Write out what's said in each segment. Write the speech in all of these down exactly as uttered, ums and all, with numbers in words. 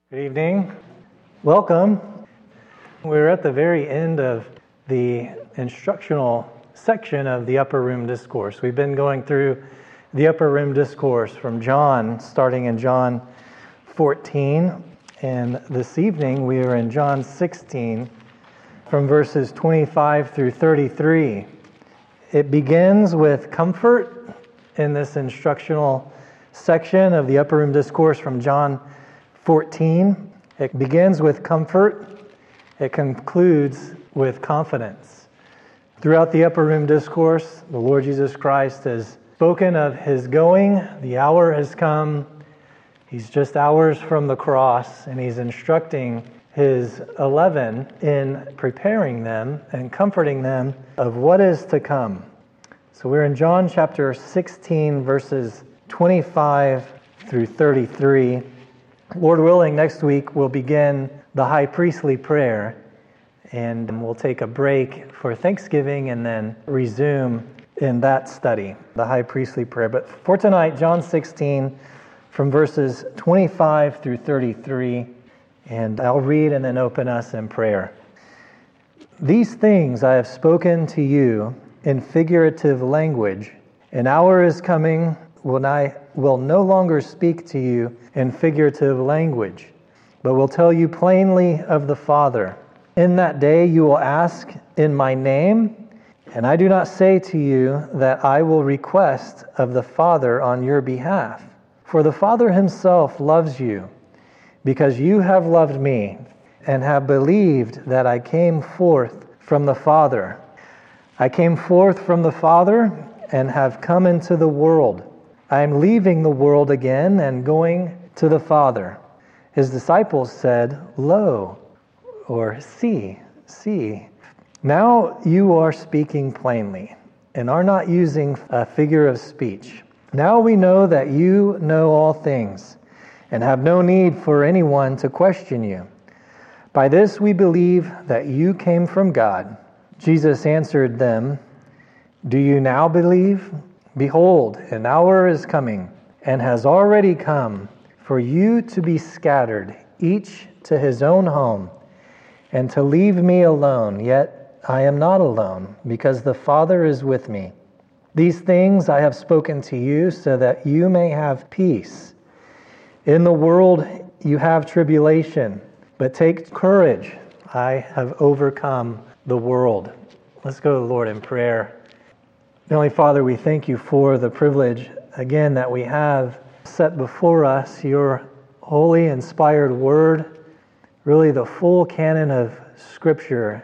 Good evening. Welcome. We're at the very end of the instructional section of the Upper Room Discourse. We've been going through the Upper Room Discourse from John, starting in John fourteen. And this evening we are in John sixteen, from verses twenty-five through thirty-three. It begins with comfort in this instructional section of the Upper Room Discourse from John fourteen. It begins with comfort. It concludes with confidence. Throughout the Upper Room Discourse, the Lord Jesus Christ has spoken of His going. The hour has come. He's just hours from the cross, and He's instructing His eleven in preparing them and comforting them of what is to come. So we're in John chapter sixteen, verses twenty-five through thirty-three. Lord willing, next week we'll begin the high priestly prayer, and we'll take a break for Thanksgiving and then resume in that study, the high priestly prayer. But for tonight, John sixteen, from verses twenty-five through thirty-three, and I'll read and then open us in prayer. These things I have spoken to you in figurative language. An hour is coming when I will no longer speak to you in figurative language, but will tell you plainly of the Father. In that day you will ask in my name, and I do not say to you that I will request of the Father on your behalf. For the Father himself loves you, because you have loved me, and have believed that I came forth from the Father. I came forth from the Father, and have come into the world. I am leaving the world again and going to the Father. His disciples said, Lo, or see, see. Now you are speaking plainly, and are not using a figure of speech. Now we know that you know all things, and have no need for anyone to question you. By this we believe that you came from God. Jesus answered them, Do you now believe? Behold, an hour is coming, and has already come, for you to be scattered, each to his own home, and to leave me alone. Yet I am not alone, because the Father is with me. These things I have spoken to you, so that you may have peace. In the world you have tribulation, but take courage. I have overcome the world. Let's go to the Lord in prayer. Heavenly Father, we thank you for the privilege, again, that we have set before us your holy, inspired word, really the full canon of Scripture.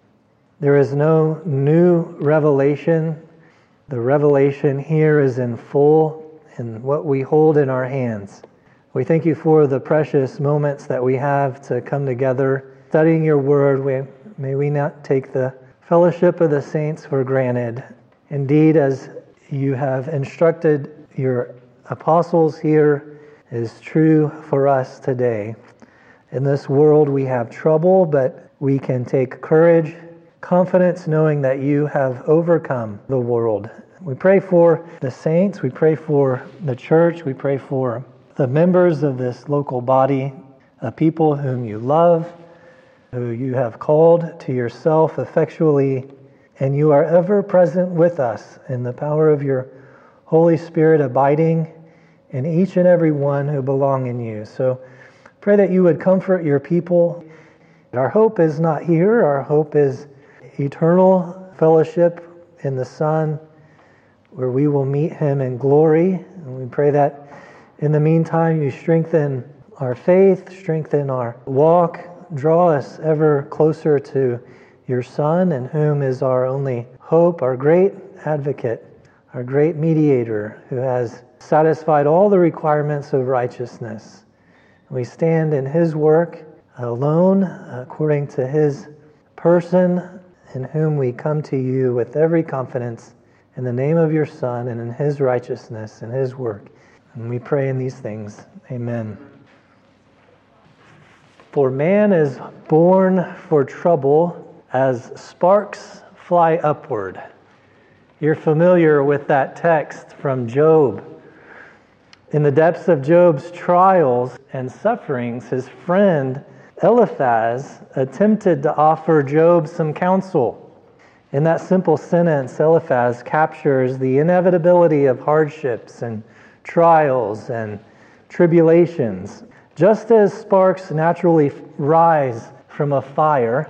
There is no new revelation. The revelation here is in full in what we hold in our hands. We thank you for the precious moments that we have to come together, studying your word. We, may we not take the fellowship of the saints for granted. Indeed, as you have instructed your apostles here, is true for us today. In this world we have trouble, but we can take courage, confidence, knowing that you have overcome the world. We pray for the saints, we pray for the church, we pray for the members of this local body, a people whom you love, who you have called to yourself effectually, and you are ever present with us in the power of your Holy Spirit abiding in each and every one who belong in you. So pray that you would comfort your people. Our hope is not here. Our hope is eternal fellowship in the Son, where we will meet him in glory. And we pray that in the meantime you strengthen our faith, strengthen our walk, draw us ever closer to your Son, in whom is our only hope, our great advocate, our great mediator, who has satisfied all the requirements of righteousness. We stand in his work alone, according to his person, in whom we come to you with every confidence, in the name of your Son, and in his righteousness and his work. And we pray in these things. Amen. For man is born for trouble, as sparks fly upward. You're familiar with that text from Job. In the depths of Job's trials and sufferings, his friend Eliphaz attempted to offer Job some counsel. In that simple sentence, Eliphaz captures the inevitability of hardships and trials and tribulations. Just as sparks naturally rise from a fire,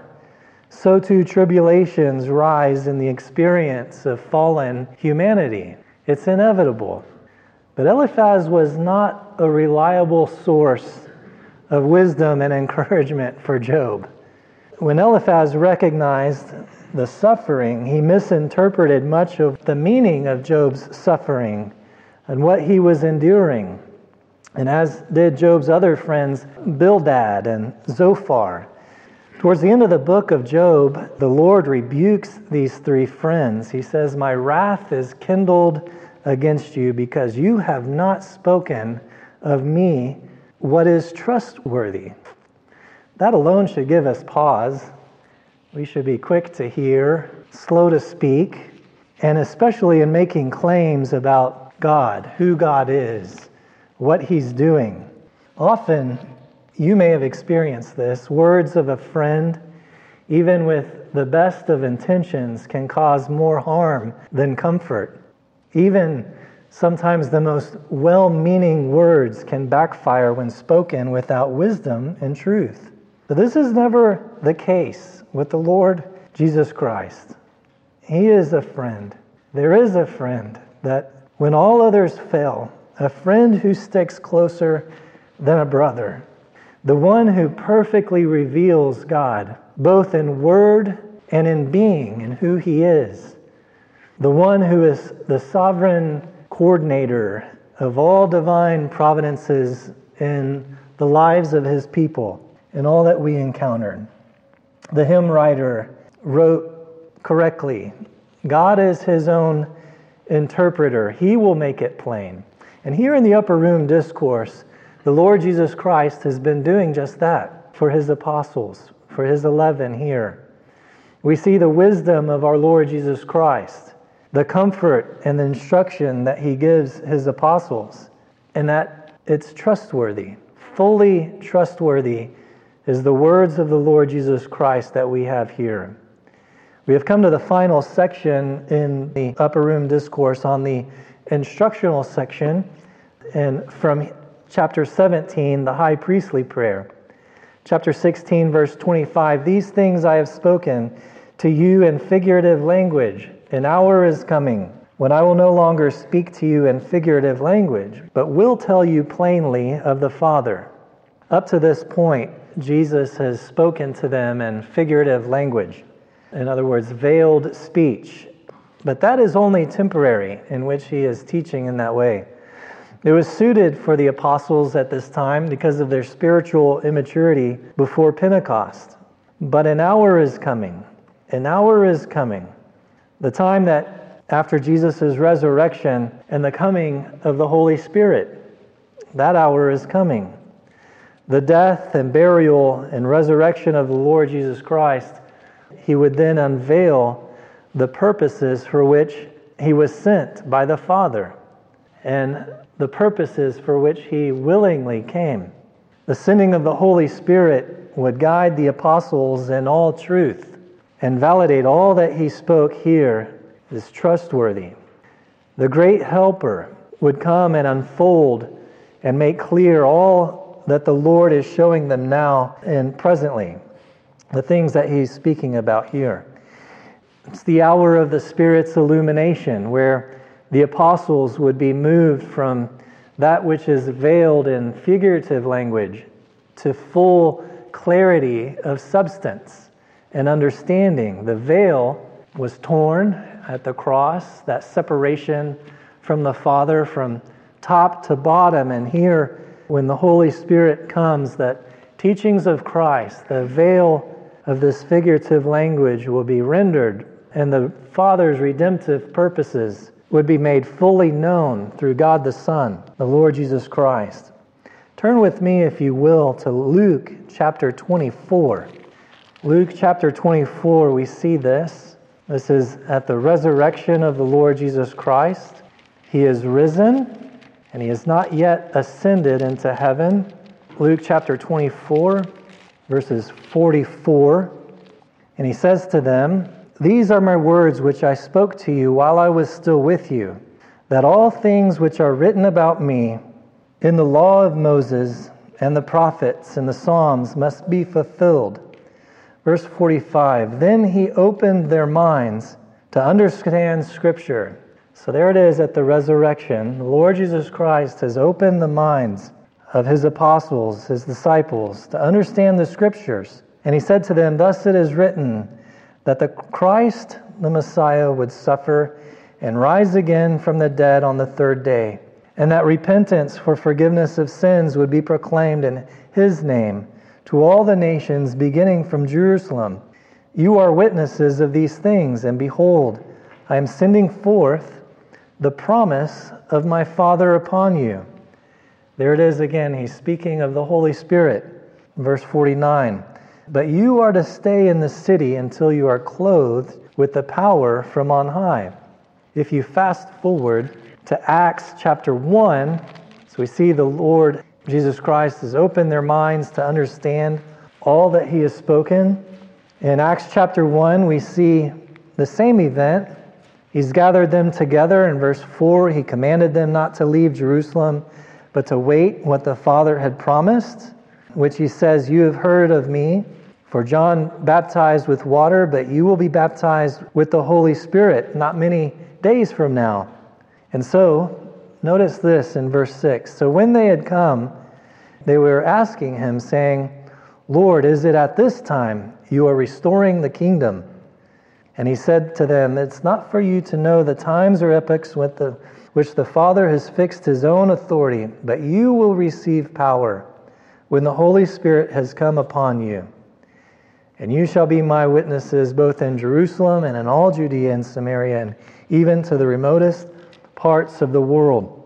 so too tribulations rise in the experience of fallen humanity. It's inevitable. But Eliphaz was not a reliable source of wisdom and encouragement for Job. When Eliphaz recognized the suffering, he misinterpreted much of the meaning of Job's suffering and what he was enduring. And as did Job's other friends, Bildad and Zophar. Towards the end of the book of Job, the Lord rebukes these three friends. He says, "My wrath is kindled against you because you have not spoken of me what is trustworthy." That alone should give us pause. We should be quick to hear, slow to speak, and especially in making claims about God, who God is, what He's doing. Often, you may have experienced this. Words of a friend, even with the best of intentions, can cause more harm than comfort. Even sometimes the most well-meaning words can backfire when spoken without wisdom and truth. But this is never the case with the Lord Jesus Christ. He is a friend. There is a friend that when all others fail, a friend who sticks closer than a brother. The one who perfectly reveals God, both in word and in being and who He is. The one who is the sovereign coordinator of all divine providences in the lives of His people and all that we encountered. The hymn writer wrote correctly, God is His own interpreter. He will make it plain. And here in the Upper Room Discourse, the Lord Jesus Christ has been doing just that for His apostles, for His eleven here. We see the wisdom of our Lord Jesus Christ, the comfort and the instruction that He gives His apostles, and that it's trustworthy. Fully trustworthy is the words of the Lord Jesus Christ that we have here. We have come to the final section in the Upper Room Discourse on the instructional section, and from chapter seventeen, the high priestly prayer. Chapter sixteen, verse twenty-five, these things I have spoken to you in figurative language. An hour is coming when I will no longer speak to you in figurative language, but will tell you plainly of the Father. Up to this point, Jesus has spoken to them in figurative language. In other words, veiled speech. But that is only temporary, in which He is teaching in that way. It was suited for the apostles at this time because of their spiritual immaturity before Pentecost. But an hour is coming. An hour is coming. The time that after Jesus' resurrection and the coming of the Holy Spirit, that hour is coming. The death and burial and resurrection of the Lord Jesus Christ, He would then unveil the purposes for which He was sent by the Father and the purposes for which He willingly came. The sending of the Holy Spirit would guide the apostles in all truth and validate all that He spoke here is trustworthy. The great Helper would come and unfold and make clear all that the Lord is showing them now and presently, the things that He's speaking about here. It's the hour of the Spirit's illumination, where the apostles would be moved from that which is veiled in figurative language to full clarity of substance and understanding. The veil was torn at the cross, that separation from the Father from top to bottom. And here, when the Holy Spirit comes, that teachings of Christ, the veil of this figurative language will be rendered, and the Father's redemptive purposes would be made fully known through God the Son, the Lord Jesus Christ. Turn with me, if you will, to Luke chapter twenty-four. Luke chapter twenty-four, we see this. This is at the resurrection of the Lord Jesus Christ. He is risen, and He has not yet ascended into heaven. Luke chapter twenty-four, verses forty-four. And he says to them, "These are my words which I spoke to you while I was still with you, that all things which are written about me in the law of Moses and the prophets and the Psalms must be fulfilled." Verse forty-five, "Then he opened their minds to understand Scripture." So there it is at the resurrection. The Lord Jesus Christ has opened the minds of his apostles, his disciples, to understand the Scriptures. And he said to them, "Thus it is written, that the Christ, the Messiah, would suffer and rise again from the dead on the third day, and that repentance for forgiveness of sins would be proclaimed in his name to all the nations, beginning from Jerusalem. You are witnesses of these things, and behold, I am sending forth the promise of my Father upon you." There it is again. He's speaking of the Holy Spirit. Verse forty-nine, "But you are to stay in the city until you are clothed with the power from on high." If you fast forward to Acts chapter one, so we see the Lord Jesus Christ has opened their minds to understand all that he has spoken. In Acts chapter one, we see the same event. He's gathered them together. In verse four, he commanded them not to leave Jerusalem, but to wait what the Father had promised, which he says, "You have heard of me. For John baptized with water, but you will be baptized with the Holy Spirit not many days from now." And so, notice this in verse six. "So when they had come, they were asking him, saying, 'Lord, is it at this time you are restoring the kingdom?' And he said to them, 'It's not for you to know the times or epochs with the, which the Father has fixed his own authority, but you will receive power when the Holy Spirit has come upon you. And you shall be my witnesses both in Jerusalem and in all Judea and Samaria and even to the remotest parts of the world."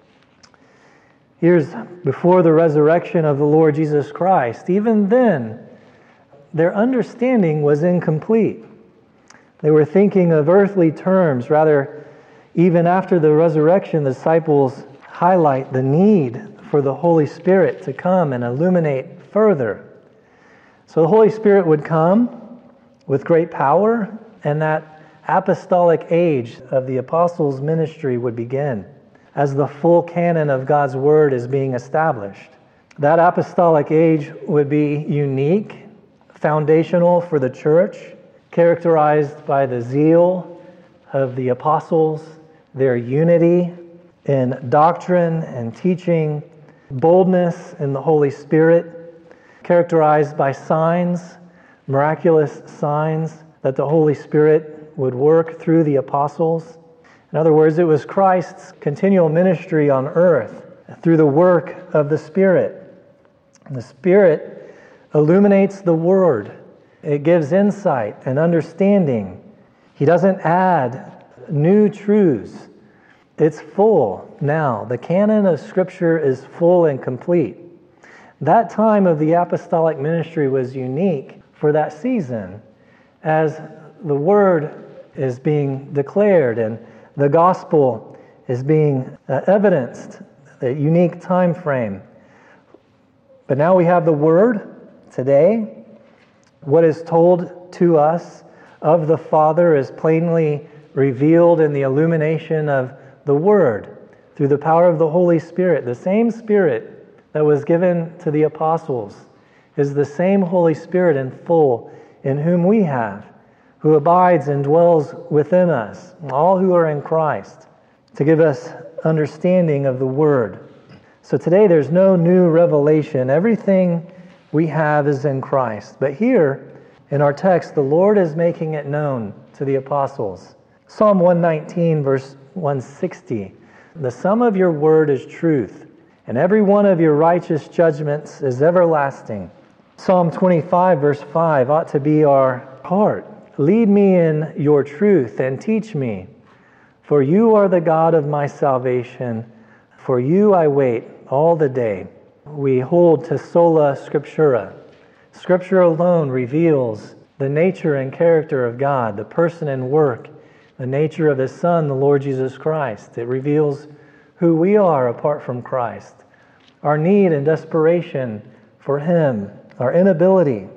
Here's before the resurrection of the Lord Jesus Christ. Even then, their understanding was incomplete. They were thinking of earthly terms. Rather, even after the resurrection, the disciples highlight the need for the Holy Spirit to come and illuminate further. So the Holy Spirit would come with great power, and that apostolic age of the apostles' ministry would begin as the full canon of God's Word is being established. That apostolic age would be unique, foundational for the church, characterized by the zeal of the apostles, their unity in doctrine and teaching, boldness in the Holy Spirit, characterized by signs, miraculous signs that the Holy Spirit would work through the apostles. In other words, it was Christ's continual ministry on earth through the work of the Spirit. The Spirit illuminates the Word. It gives insight and understanding. He doesn't add new truths. It's full now. The canon of Scripture is full and complete. That time of the apostolic ministry was unique for that season as the Word is being declared and the gospel is being uh, evidenced, a unique time frame. But now we have the Word today. What is told to us of the Father is plainly revealed in the illumination of the Word through the power of the Holy Spirit. The same Spirit that was given to the apostles is the same Holy Spirit in full in whom we have, who abides and dwells within us, all who are in Christ, to give us understanding of the Word. So today there's no new revelation. Everything we have is in Christ. But here in our text, the Lord is making it known to the apostles. Psalm one nineteen, verse one sixty, "The sum of your word is truth, and every one of your righteous judgments is everlasting." Psalm twenty-five, verse five ought to be our heart. "Lead me in your truth and teach me, for you are the God of my salvation. For you I wait all the day." We hold to sola scriptura. Scripture alone reveals the nature and character of God, the person and work, the nature of His Son, the Lord Jesus Christ. It reveals who we are apart from Christ. our need and desperation for Him, our inability.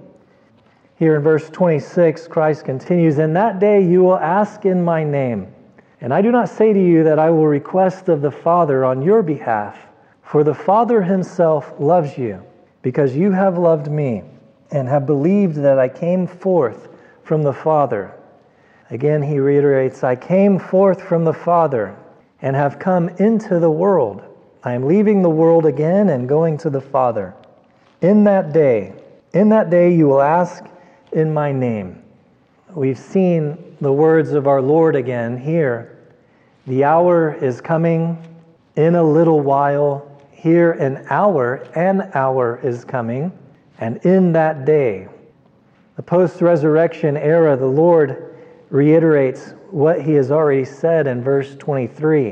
Here in verse twenty-six, Christ continues, "In that day you will ask in my name. And I do not say to you that I will request of the Father on your behalf, for the Father Himself loves you, because you have loved me, and have believed that I came forth from the Father." Again, He reiterates, "I came forth from the Father, and have come into the world. I am leaving the world again and going to the Father. In that day, in that day you will ask in my name." We've seen the words of our Lord again here. The hour is coming in a little while. Here an hour, an hour is coming, and in that day. The post-resurrection era, the Lord reiterates what He has already said in verse twenty-three.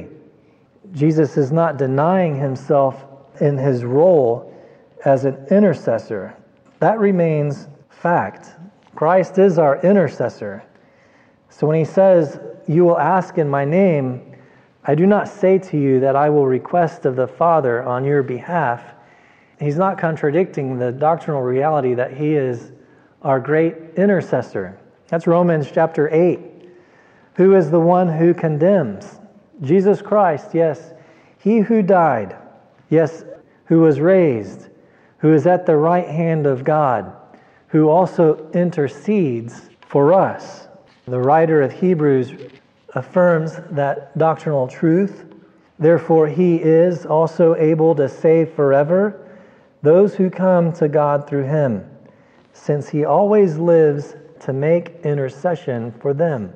Jesus is not denying Himself in His role as an intercessor. That remains fact. Christ is our intercessor. So when He says, "You will ask in my name," I do not say to you that I will request of the Father on your behalf. He's not contradicting the doctrinal reality that He is our great intercessor. That's Romans chapter eight. Who is the one who condemns? Jesus Christ, yes. He who died, yes, who was raised, who is at the right hand of God, who also intercedes for us. The writer of Hebrews affirms that doctrinal truth. Therefore, He is also able to save forever those who come to God through Him, since He always lives to make intercession for them.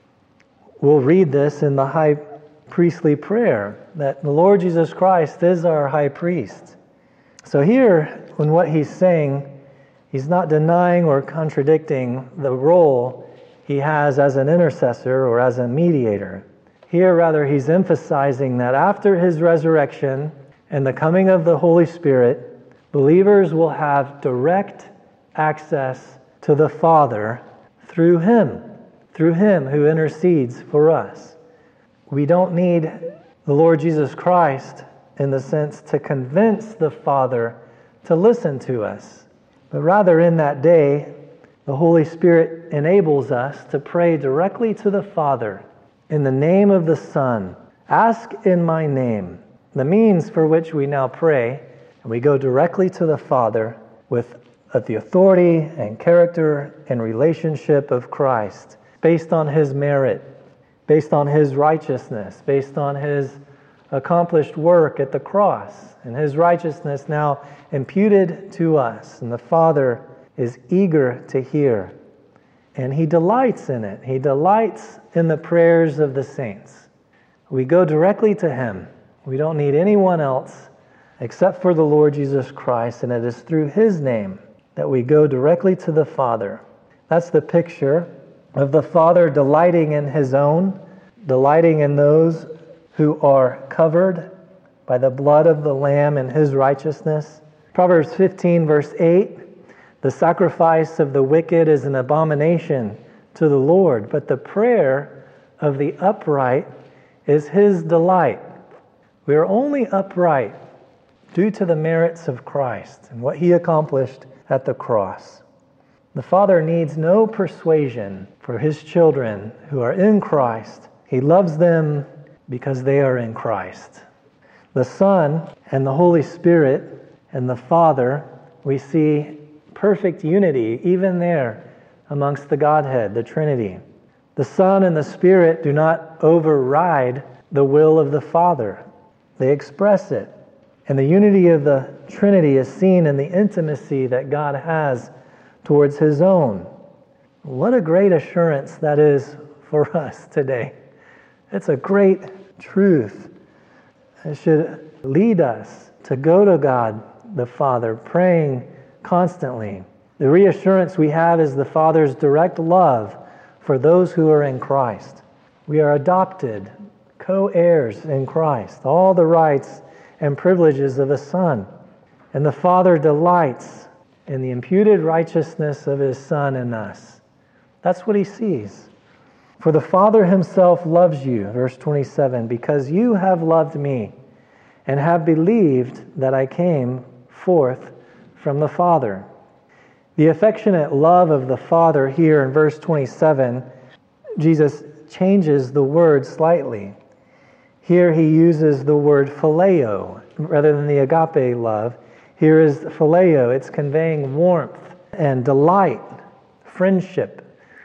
We'll read this in the high priestly prayer, that the Lord Jesus Christ is our high priest. So here, in what He's saying, He's not denying or contradicting the role He has as an intercessor or as a mediator. Here, rather, He's emphasizing that after His resurrection and the coming of the Holy Spirit, believers will have direct access to the Father through Him, through Him who intercedes for us. We don't need the Lord Jesus Christ in the sense to convince the Father to listen to us. But rather, in that day, the Holy Spirit enables us to pray directly to the Father in the name of the Son. Ask in my name, the means for which we now pray, and we go directly to the Father with the authority and character and relationship of Christ, based on His merit, based on His righteousness, based on His accomplished work at the cross, and His righteousness now imputed to us. And the Father is eager to hear, and He delights in it. He delights in the prayers of the saints. We go directly to Him. We don't need anyone else except for the Lord Jesus Christ, and it is through His name that we go directly to the Father. That's the picture of the Father delighting in His own, delighting in those who are covered by the blood of the Lamb and His righteousness. Proverbs fifteen, verse eight, "The sacrifice of the wicked is an abomination to the Lord, but the prayer of the upright is His delight." We are only upright due to the merits of Christ and what He accomplished at the cross. The Father needs no persuasion for His children who are in Christ. He loves them because they are in Christ. The Son and the Holy Spirit and the Father, we see perfect unity even there amongst the Godhead, the Trinity. The Son and the Spirit do not override the will of the Father. They express it. And the unity of the Trinity is seen in the intimacy that God has towards His own. What a great assurance that is for us today. It's a great truth. It should lead us to go to God the Father, praying constantly. The reassurance we have is the Father's direct love for those who are in Christ. We are adopted, co-heirs in Christ, all the rights and privileges of a Son. And the Father delights in the imputed righteousness of His Son in us. That's what He sees. "For the Father Himself loves you," verse twenty-seven, "because you have loved me and have believed that I came forth from the Father. The affectionate love of the Father here in verse twenty-seven, Jesus changes the word slightly. Here he uses the word phileo rather than the agape love. Here is phileo. It's conveying warmth and delight, friendship.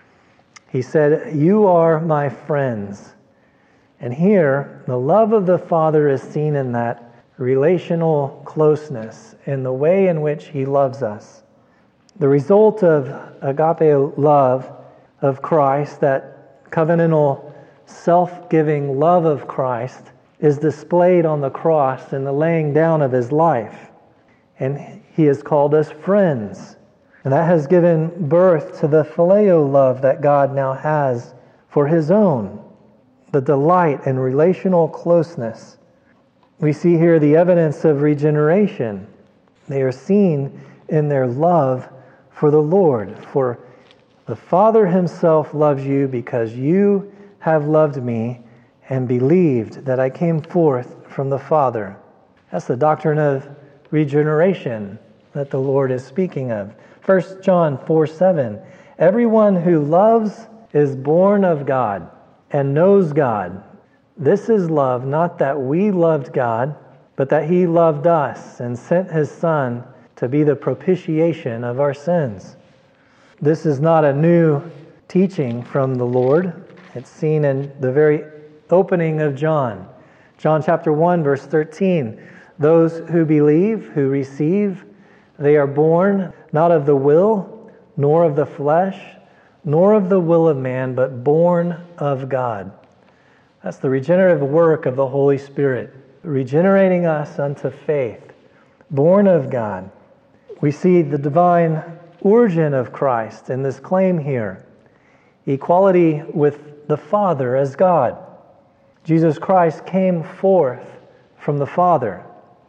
He said, "You are my friends." And here, the love of the Father is seen in that relational closeness, in the way in which he loves us. The result of agape love of Christ, that covenantal, self-giving love of Christ, is displayed on the cross in the laying down of his life. And he has called us friends. And that has given birth to the phileo love that God now has for his own, the delight and relational closeness. We see here the evidence of regeneration. They are seen in their love for the Lord. For the Father himself loves you because you have loved me and believed that I came forth from the Father. That's the doctrine of regeneration that the Lord is speaking of. First John four seven, everyone who loves is born of God and knows God. This is love, not that we loved God, but that he loved us and sent his Son to be the propitiation of our sins. This is not a new teaching from the Lord. It's seen in the very opening of John. John chapter one, verse thirteen. Those who believe, who receive, they are born not of the will, nor of the flesh, nor of the will of man, but born of God. That's the regenerative work of the Holy Spirit, regenerating us unto faith, born of God. We see the divine origin of Christ in this claim here, equality with the Father as God. Jesus Christ came forth from the Father.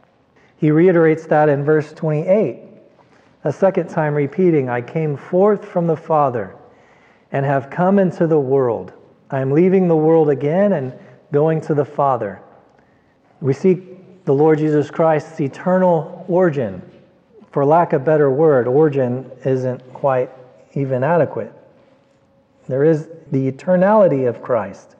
He reiterates that in verse twenty-eight, a second time repeating, I came forth from the Father and have come into the world. I am leaving the world again and going to the Father. We see the Lord Jesus Christ's eternal origin. For lack of a better word, origin isn't quite even adequate. There is the eternality of Christ.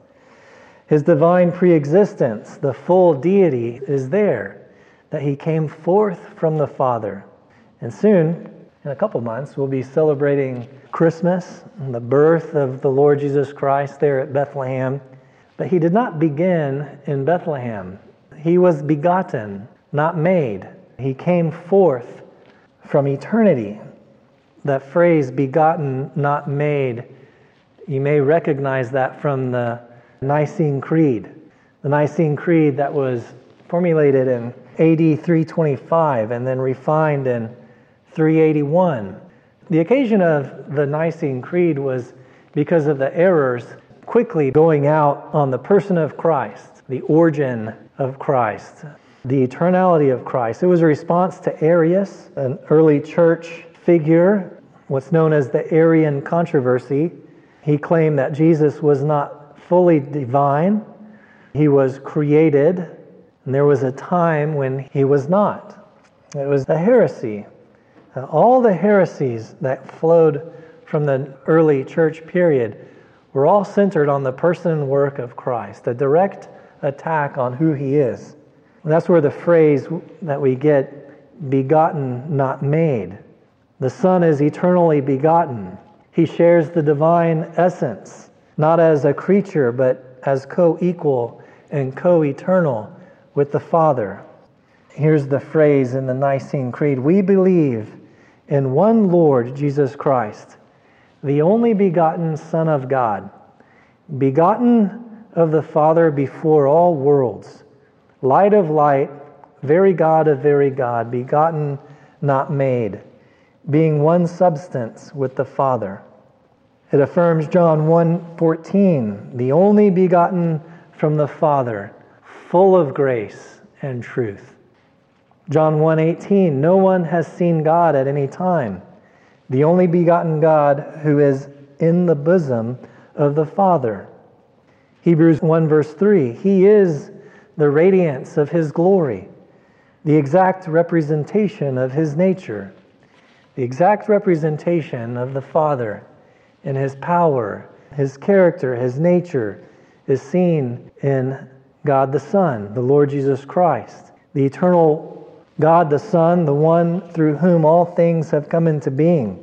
His divine preexistence, the full deity, is there, that he came forth from the Father. And soon, in a couple months, we'll be celebrating Christmas and the birth of the Lord Jesus Christ there at Bethlehem. But he did not begin in Bethlehem. He was begotten, not made. He came forth from eternity. That phrase, begotten, not made, you may recognize that from the Nicene Creed. The Nicene Creed that was formulated in A D three twenty-five and then refined in three eighty-one. The occasion of the Nicene Creed was because of the errors quickly going out on the person of Christ, the origin of Christ, the eternality of Christ. It was a response to Arius, an early church figure, what's known as the Arian controversy. He claimed that Jesus was not fully divine. He was created, and there was a time when he was not. It was a heresy. Uh, all the heresies that flowed from the early church period were all centered on the person and work of Christ, a direct attack on who he is. And that's where the phrase that we get, begotten, not made. The Son is eternally begotten. He shares the divine essence, not as a creature, but as co-equal and co-eternal with the Father. Here's the phrase in the Nicene Creed, we believe in one Lord Jesus Christ, the only begotten Son of God, begotten of the Father before all worlds, light of light, very God of very God, begotten, not made, being one substance with the Father. It affirms John one fourteen, the only begotten from the Father, full of grace and truth. John one eighteen, no one has seen God at any time, the only begotten God who is in the bosom of the Father. Hebrews one verse three, he is the radiance of his glory, the exact representation of his nature, the exact representation of the Father in his power, his character, his nature is seen in God the Son, the Lord Jesus Christ, the eternal God the Son, the one through whom all things have come into being,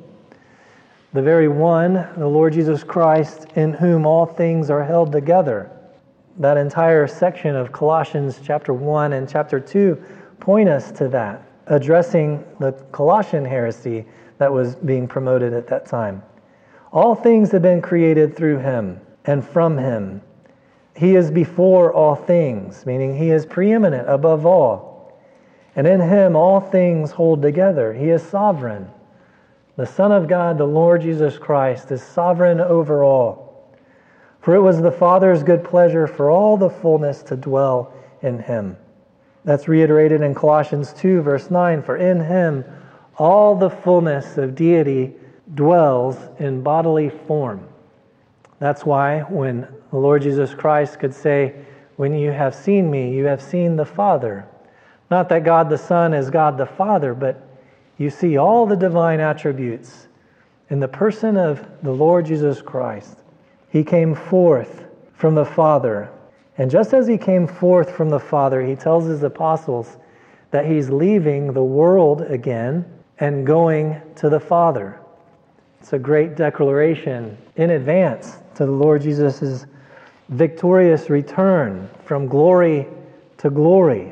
the very one, the Lord Jesus Christ, in whom all things are held together. That entire section of Colossians chapter one and chapter two point us to that, addressing the Colossian heresy that was being promoted at that time. All things have been created through him and from him. He is before all things, meaning he is preeminent above all. And in him all things hold together. He is sovereign. The Son of God, the Lord Jesus Christ, is sovereign over all. For it was the Father's good pleasure for all the fullness to dwell in him. That's reiterated in Colossians two, verse nine. For in him all the fullness of deity dwells in bodily form. That's why when the Lord Jesus Christ could say, when you have seen me, you have seen the Father. Not that God the Son is God the Father, but you see all the divine attributes in the person of the Lord Jesus Christ. He came forth from the Father. And just as he came forth from the Father, he tells his apostles that he's leaving the world again and going to the Father. It's a great declaration in advance to the Lord Jesus' victorious return from glory to glory.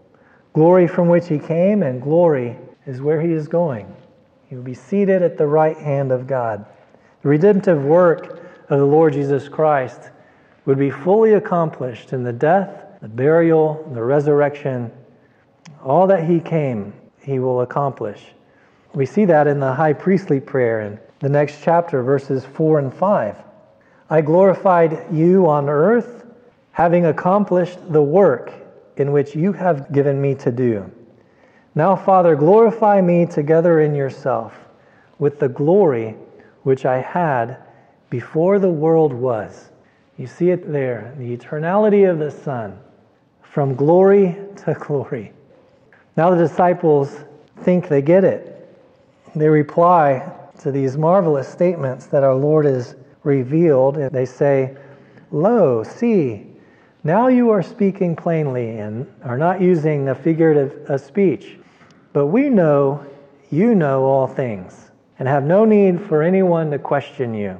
Glory from which he came, and glory is where he is going. He will be seated at the right hand of God. The redemptive work of the Lord Jesus Christ would be fully accomplished in the death, the burial, the resurrection. All that he came, he will accomplish. We see that in the high priestly prayer in the next chapter, verses four and five. I glorified you on earth, having accomplished the work in which you have given me to do. Now, Father, glorify me together in yourself with the glory which I had before the world was. You see it there, the eternality of the Son, from glory to glory. Now the disciples think they get it. They reply to these marvelous statements that our Lord has revealed, and they say, Lo, see, now you are speaking plainly and are not using a figurative a speech. But we know you know all things and have no need for anyone to question you.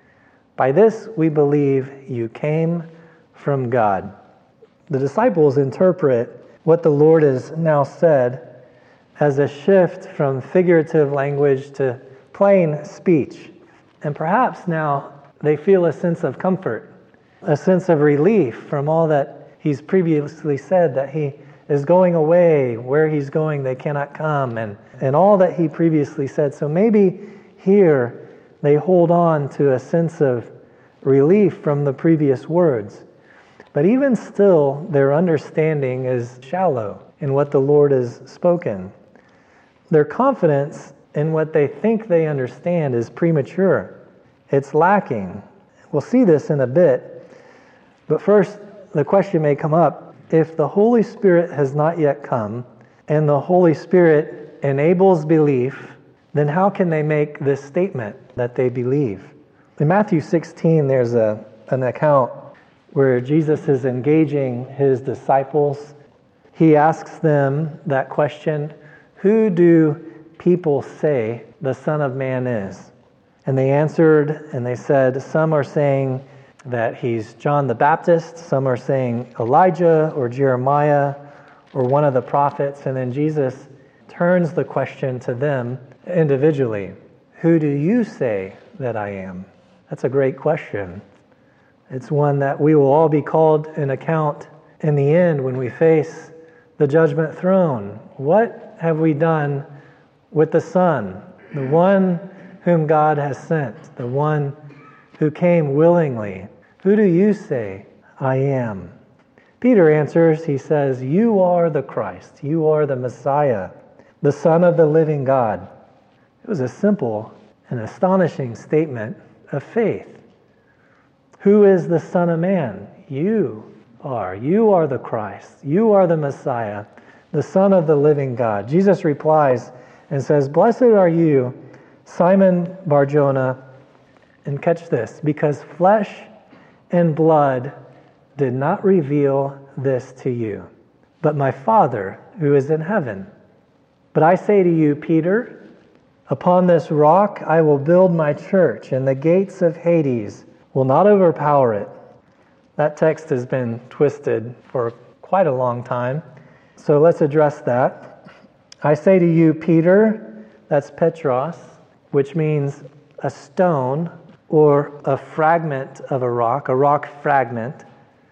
By this we believe you came from God. The disciples interpret what the Lord has now said as a shift from figurative language to plain speech. And perhaps now they feel a sense of comfort, a sense of relief from all that he's previously said, that he is going away, where he's going they cannot come, and, and all that he previously said. So maybe here they hold on to a sense of relief from the previous words. But even still, their understanding is shallow in what the Lord has spoken. Their confidence in what they think they understand is premature. It's lacking. We'll see this in a bit. But first, the question may come up, if the Holy Spirit has not yet come, and the Holy Spirit enables belief, then how can they make this statement that they believe? In Matthew sixteen, there's a, an account where Jesus is engaging his disciples. He asks them that question, who do people say the Son of Man is? And they answered, and they said, some are saying that he's John the Baptist, some are saying Elijah or Jeremiah or one of the prophets. And then Jesus turns the question to them individually. Who do you say that I am? That's a great question. It's one that we will all be called in account in the end when we face the judgment throne. What have we done with the Son, the one whom God has sent, the one who came willingly? Who do you say I am? Peter answers, he says, you are the Christ, you are the Messiah, the Son of the living God. It was a simple and astonishing statement of faith. Who is the Son of Man? You are. You are the Christ. You are the Messiah, the Son of the living God. Jesus replies and says, blessed are you, Simon Bar-Jonah, and catch this, because flesh and blood did not reveal this to you, but my Father who is in heaven. But I say to you, Peter, upon this rock I will build my church, and the gates of Hades will not overpower it. That text has been twisted for quite a long time, so let's address that. I say to you, Peter, that's Petros, which means a stone or a fragment of a rock, a rock fragment.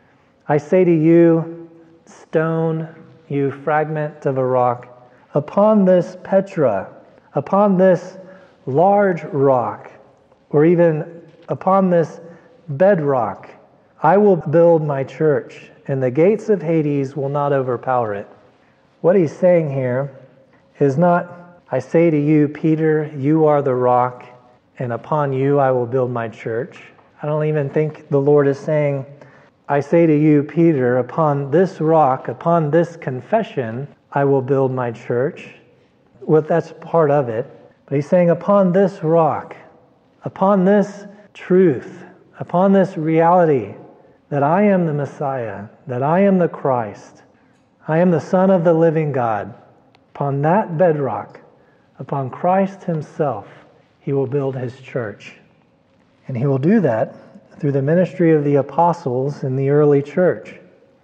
I say to you, stone, you fragment of a rock, upon this Petra, upon this large rock, or even upon this bedrock, I will build my church, and the gates of Hades will not overpower it. What he's saying here is not, I say to you, Peter, you are the rock, and upon you I will build my church. I don't even think the Lord is saying, I say to you, Peter, upon this rock, upon this confession, I will build my church. Well, that's part of it. But he's saying, upon this rock, upon this truth, upon this reality that I am the Messiah, that I am the Christ, I am the Son of the living God, upon that bedrock, upon Christ himself, he will build his church. And he will do that through the ministry of the apostles in the early church.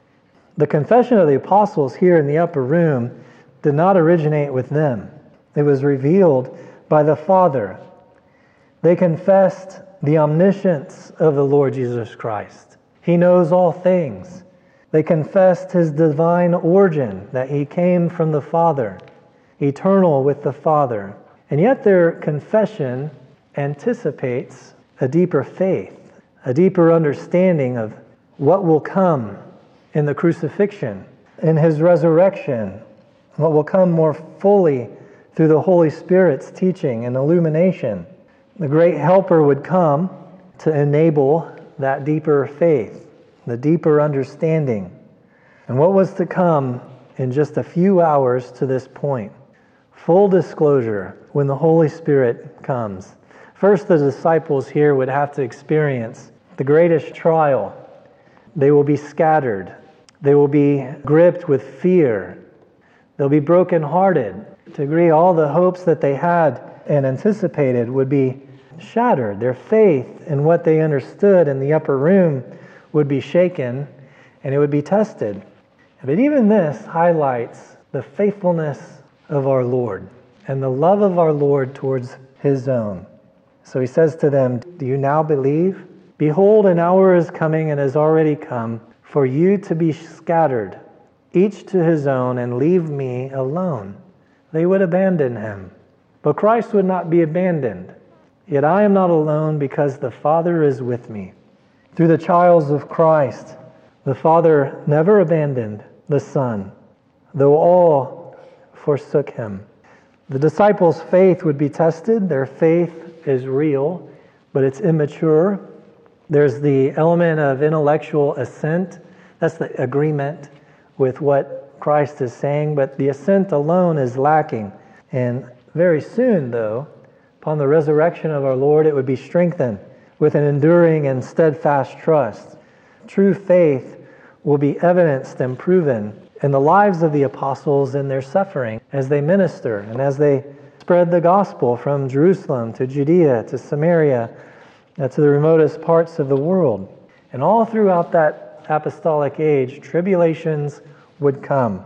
The confession of the apostles here in the upper room did not originate with them. It was revealed by the Father. They confessed the omniscience of the Lord Jesus Christ. He knows all things. They confessed his divine origin, that he came from the Father, eternal with the Father. And yet their confession anticipates a deeper faith, a deeper understanding of what will come in the crucifixion, in his resurrection, what will come more fully through the Holy Spirit's teaching and illumination. The great helper would come to enable that deeper faith, the deeper understanding. And what was to come in just a few hours to this point? Full disclosure when the Holy Spirit comes. First, the disciples here would have to experience the greatest trial. They will be scattered. They will be gripped with fear. They'll be brokenhearted. To agree, all the hopes that they had and anticipated would be shattered. Their faith in what they understood in the upper room would be shaken, and it would be tested. But even this highlights the faithfulness of our Lord and the love of our Lord towards his own. So he says to them, do you now believe? Behold, an hour is coming and has already come for you to be scattered, each to his own, and leave me alone. They would abandon him. But Christ would not be abandoned. Yet I am not alone, because the Father is with me. Through the trials of Christ, the Father never abandoned the Son, though all forsook him. The disciples' faith would be tested. Their faith is real, but it's immature. There's the element of intellectual assent. That's the agreement with what Christ is saying, but the assent alone is lacking. And very soon, though, upon the resurrection of our Lord, it would be strengthened with an enduring and steadfast trust. True faith will be evidenced and proven in the lives of the apostles in their suffering as they minister and as they spread the gospel from Jerusalem to Judea to Samaria uh, to the remotest parts of the world. And all throughout that apostolic age, tribulations would come.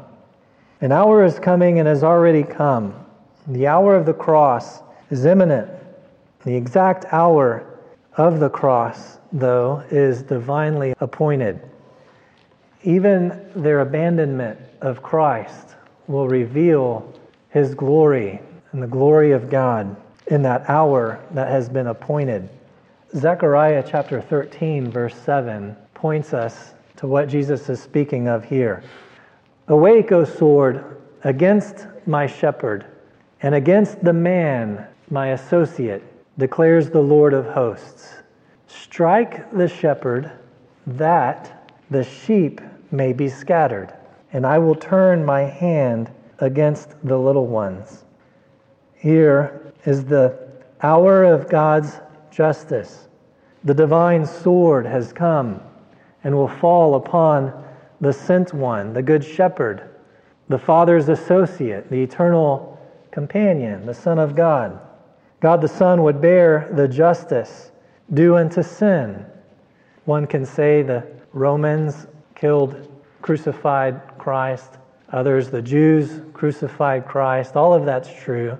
An hour is coming and has already come. The hour of the cross is imminent. The exact hour of the cross, though, is divinely appointed. Even their abandonment of Christ will reveal his glory and the glory of God in that hour that has been appointed. Zechariah chapter thirteen, verse seven, points us to what Jesus is speaking of here. Awake, O sword, against my shepherd, and against the man, my associate, declares the Lord of hosts. Strike the shepherd, that the sheep may be scattered, and I will turn my hand against the little ones. Here is the hour of God's justice. The divine sword has come and will fall upon the sent one, the good shepherd, the Father's associate, the eternal companion, the Son of God. God the Son would bear the justice due unto sin. One can say the Romans killed, crucified Christ. Others, the Jews, crucified Christ. All of that's true.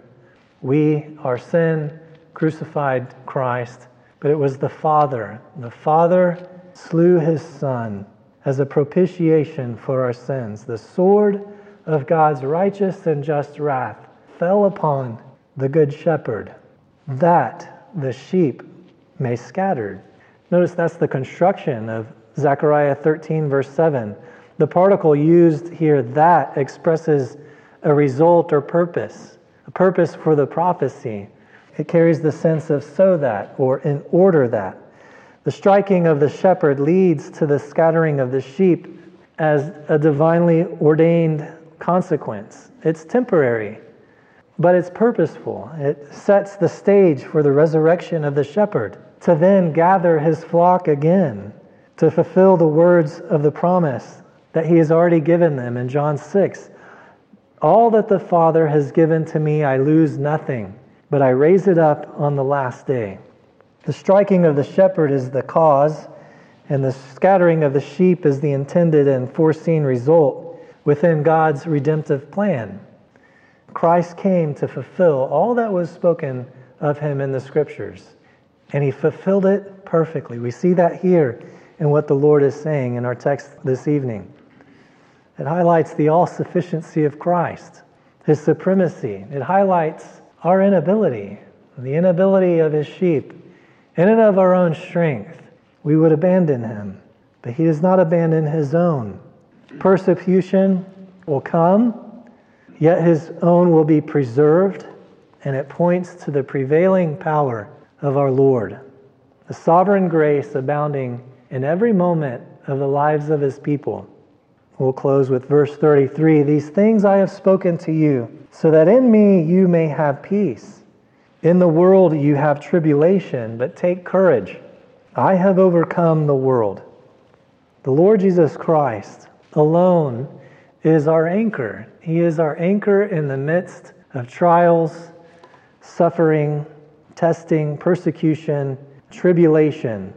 We, our sin, crucified Christ. But it was the Father. The Father slew His Son as a propitiation for our sins. The sword of God's righteous and just wrath fell upon the Good Shepherd, that the sheep may scatter. Notice that's the construction of Zechariah thirteen, verse seven. The particle used here, that, expresses a result or purpose, a purpose for the prophecy. It carries the sense of so that, or in order that. The striking of the shepherd leads to the scattering of the sheep as a divinely ordained consequence. It's temporary, but it's purposeful. It sets the stage for the resurrection of the shepherd, to then gather his flock again, to fulfill the words of the promise that he has already given them in John six. All that the Father has given to me, I lose nothing, but I raise it up on the last day. The striking of the shepherd is the cause, and the scattering of the sheep is the intended and foreseen result within God's redemptive plan. Christ came to fulfill all that was spoken of him in the Scriptures, and he fulfilled it perfectly. We see that here in what the Lord is saying in our text this evening. It highlights the all-sufficiency of Christ, his supremacy. It highlights our inability, the inability of his sheep. In and of our own strength, we would abandon him, but he does not abandon his own. Persecution will come, yet his own will be preserved, and it points to the prevailing power of our Lord, the sovereign grace abounding in every moment of the lives of his people. We'll close with verse thirty-three. These things I have spoken to you, so that in me you may have peace. In the world you have tribulation, but take courage. I have overcome the world. The Lord Jesus Christ alone is our anchor. He is our anchor in the midst of trials, suffering, testing, persecution, tribulation.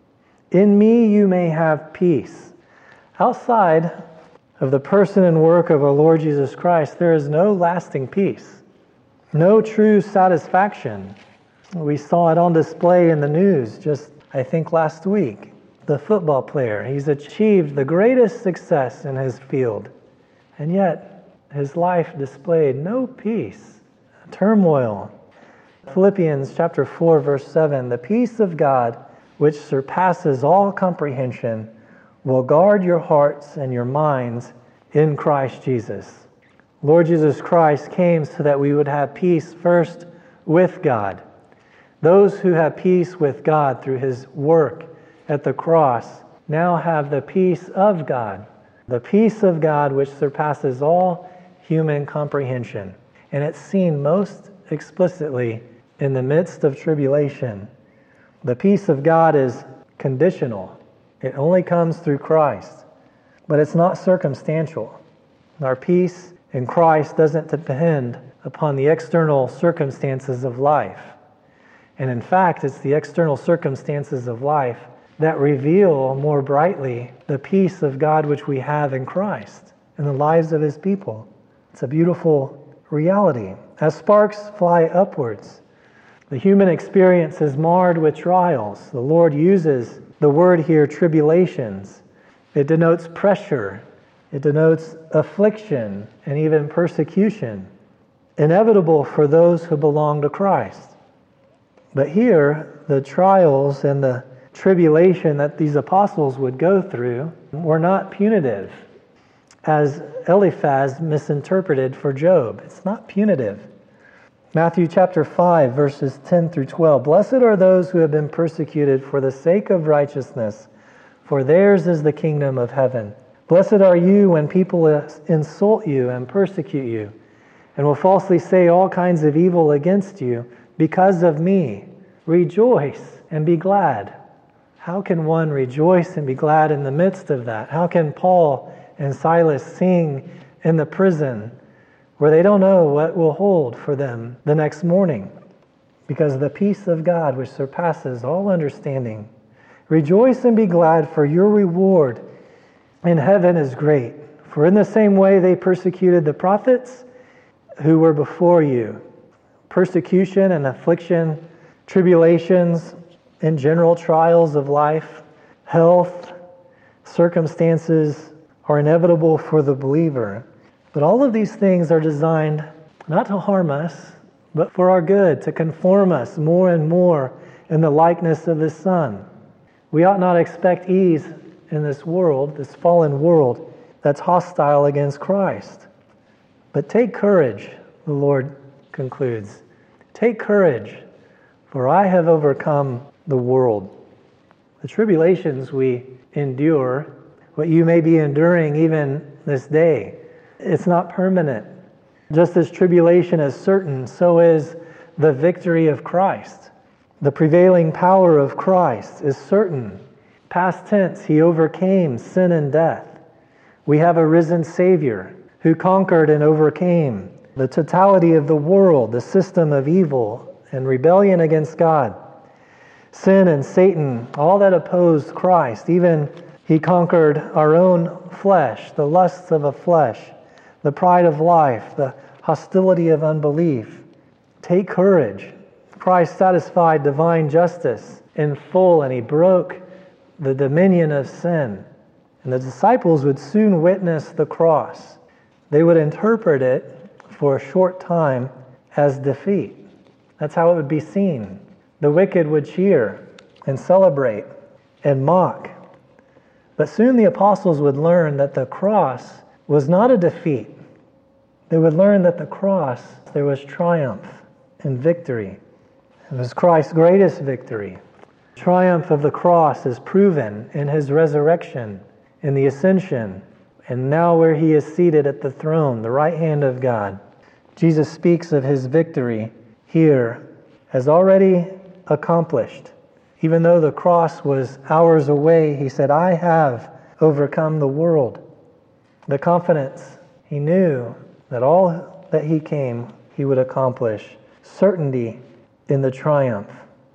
In me you may have peace. Outside of the person and work of our Lord Jesus Christ, there is no lasting peace, no true satisfaction. We saw it on display in the news just, I think, last week. The football player, he's achieved the greatest success in his field, and yet his life displayed no peace, turmoil. Philippians chapter four, verse seven, the peace of God, which surpasses all comprehension, will guard your hearts and your minds in Christ Jesus. Lord Jesus Christ came so that we would have peace first with God. Those who have peace with God through his work at the cross now have the peace of God, the peace of God which surpasses all human comprehension. And it's seen most explicitly in the midst of tribulation. The peace of God is conditional. It only comes through Christ, but it's not circumstantial. Our peace in Christ doesn't depend upon the external circumstances of life. And in fact, it's the external circumstances of life that reveal more brightly the peace of God which we have in Christ in the lives of his people. It's a beautiful reality. As sparks fly upwards, the human experience is marred with trials. The Lord uses the word here, tribulations. It denotes pressure. It denotes affliction and even persecution, inevitable for those who belong to Christ. But here, the trials and the tribulation that these apostles would go through were not punitive, as Eliphaz misinterpreted for Job. It's not punitive. Matthew chapter five, verses ten through twelve. Blessed are those who have been persecuted for the sake of righteousness, for theirs is the kingdom of heaven. Blessed are you when people insult you and persecute you, and will falsely say all kinds of evil against you because of me. Rejoice and be glad. How can one rejoice and be glad in the midst of that? How can Paul and Silas sing in the prison where they don't know what will hold for them the next morning? Because the peace of God, which surpasses all understanding. Rejoice and be glad, for your reward in heaven is great. For in the same way they persecuted the prophets who were before you. Persecution and affliction, tribulations, and general trials of life, health, circumstances are inevitable for the believer. But all of these things are designed not to harm us, but for our good, to conform us more and more in the likeness of His Son. We ought not expect ease in this world, this fallen world that's hostile against Christ. But take courage, the Lord concludes. Take courage, for I have overcome the world. The tribulations we endure, what you may be enduring even this day, it's not permanent. Just as tribulation is certain, so is the victory of Christ. The prevailing power of Christ is certain. Past tense, He overcame sin and death. We have a risen Savior who conquered and overcame the totality of the world, the system of evil and rebellion against God. Sin and Satan, all that opposed Christ, even He conquered our own flesh, the lusts of a flesh, the pride of life, the hostility of unbelief. Take courage. Christ satisfied divine justice in full, and He broke the dominion of sin. And the disciples would soon witness the cross. They would interpret it for a short time as defeat. That's how it would be seen. The wicked would cheer and celebrate and mock. But soon the apostles would learn that the cross was not a defeat. They would learn that the cross, there was triumph and victory. It was Christ's greatest victory. The triumph of the cross is proven in His resurrection, in the ascension, and now where He is seated at the throne, the right hand of God. Jesus speaks of His victory here as already accomplished. Even though the cross was hours away, He said, I have overcome the world. The confidence, He knew that all that He came, He would accomplish. Certainty in the triumph.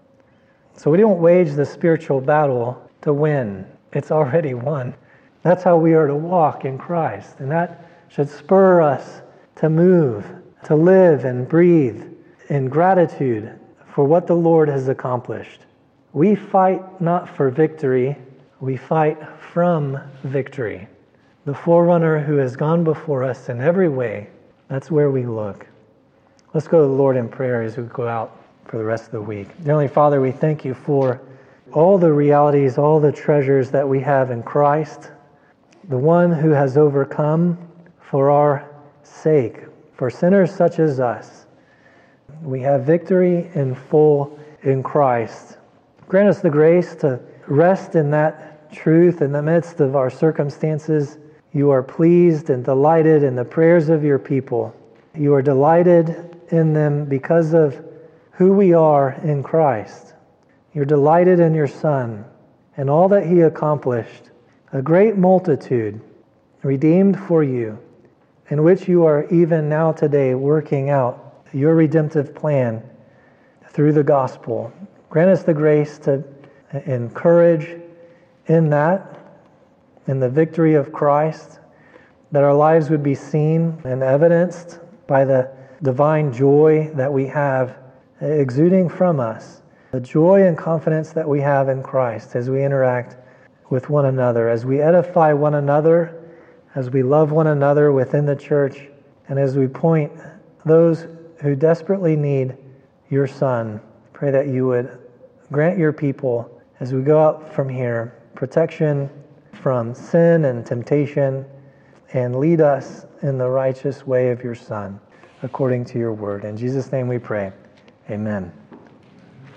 So we don't wage the spiritual battle to win. It's already won. That's how we are to walk in Christ. And that should spur us to move, to live and breathe in gratitude for what the Lord has accomplished. We fight not for victory, we fight from victory. The forerunner who has gone before us in every way, that's where we look. Let's go to the Lord in prayer as we go out for the rest of the week. Dear Heavenly Father, we thank You for all the realities, all the treasures that we have in Christ, the one who has overcome for our sake, for sinners such as us. We have victory in full in Christ. Grant us the grace to rest in that truth in the midst of our circumstances. You are pleased and delighted in the prayers of Your people. You are delighted in them because of who we are in Christ. You're delighted in Your Son and all that He accomplished, a great multitude redeemed for You, in which You are even now today working out Your redemptive plan through the gospel. Grant us the grace to encourage in that, in the victory of Christ, that our lives would be seen and evidenced by the divine joy that we have exuding from us, the joy and confidence that we have in Christ as we interact with one another, as we edify one another, as we love one another within the church, and as we point those who desperately need Your Son. Pray that You would grant Your people, as we go out from here, protection from sin and temptation, and lead us in the righteous way of Your Son, according to Your word. In Jesus' name we pray. Amen.